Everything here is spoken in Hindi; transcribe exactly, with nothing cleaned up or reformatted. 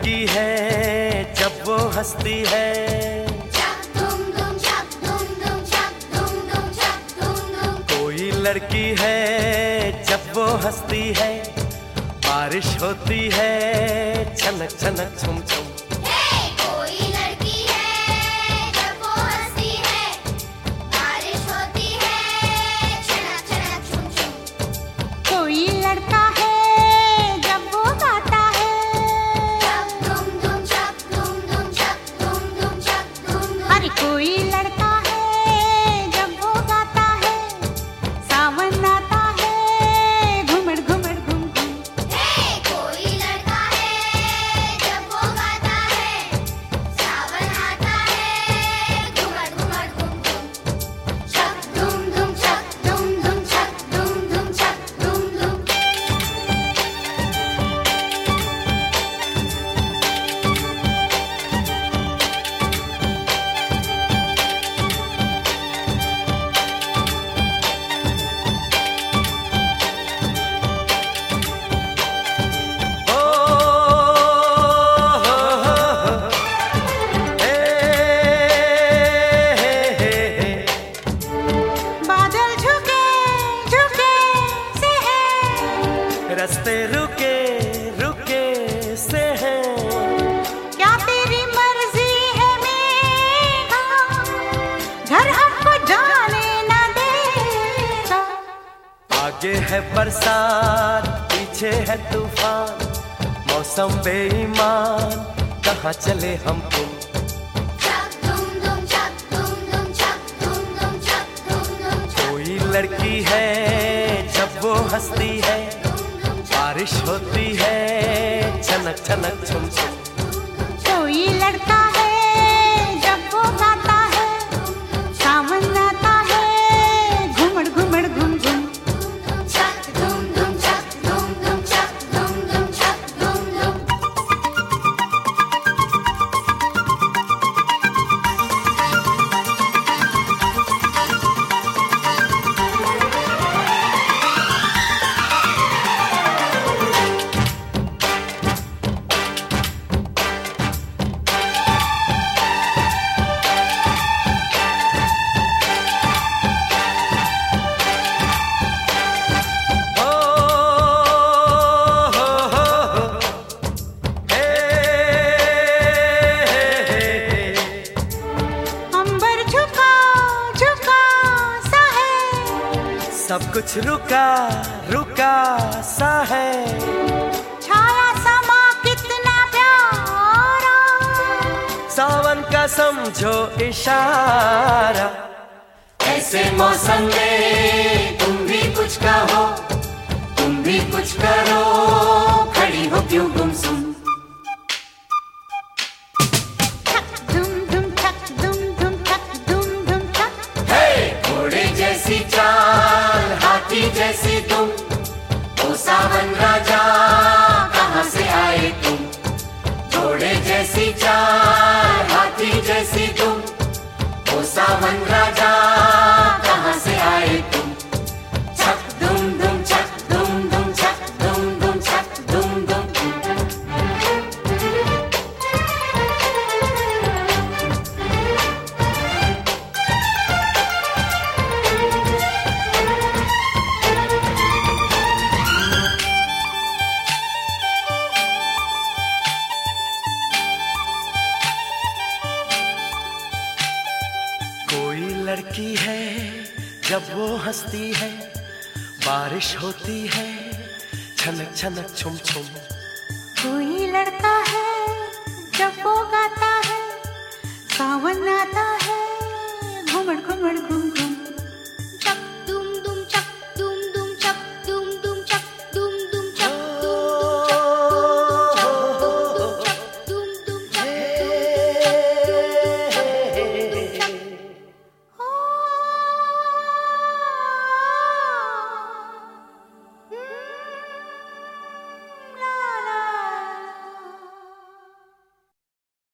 लड़की है जब वो हंसती है, कोई लड़की है जब वो हंसती है, बारिश होती है छनक छनक छुम छुम। रास्ते रुके रुके से हैं, क्या तेरी मर्जी है मेरा, घर हमको जाने न देगा। आगे है बरसात पीछे है तूफान, मौसम बेईमान कहाँ चले हम तुम। कोई लड़की है जब वो हंसती है, बारिश होती है छनक छनक छुम छुम। कोई लड़का है जब वो गाता है, सावन आता है घुमड़ घुमड़ घुम घुम। सब कुछ रुका रुका सा है, छाया समा कितना प्यारा, सावन का समझो इशारा। ऐसे मौसम में तुम भी कुछ कहो, तुम भी कुछ करो, खड़ी हो क्यों गुमसुम। जैसी चाल हाथी जैसी तुम, ओ सावन राजा कहाँ से आए तुम। घोड़े जैसी चाल हाथी जैसी तुम, ओ सावन राजा कहाँ से आए तुम। छक दुम दुम छक दुम दुम छक दुम दुम छक दुम दुम। लड़की है जब वो हंसती है, बारिश होती है छनक छनक छुम छुम। कोई लड़का है